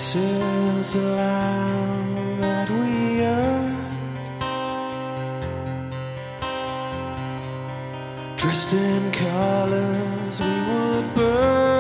This is the land that we earned, dressed in colors we would burn.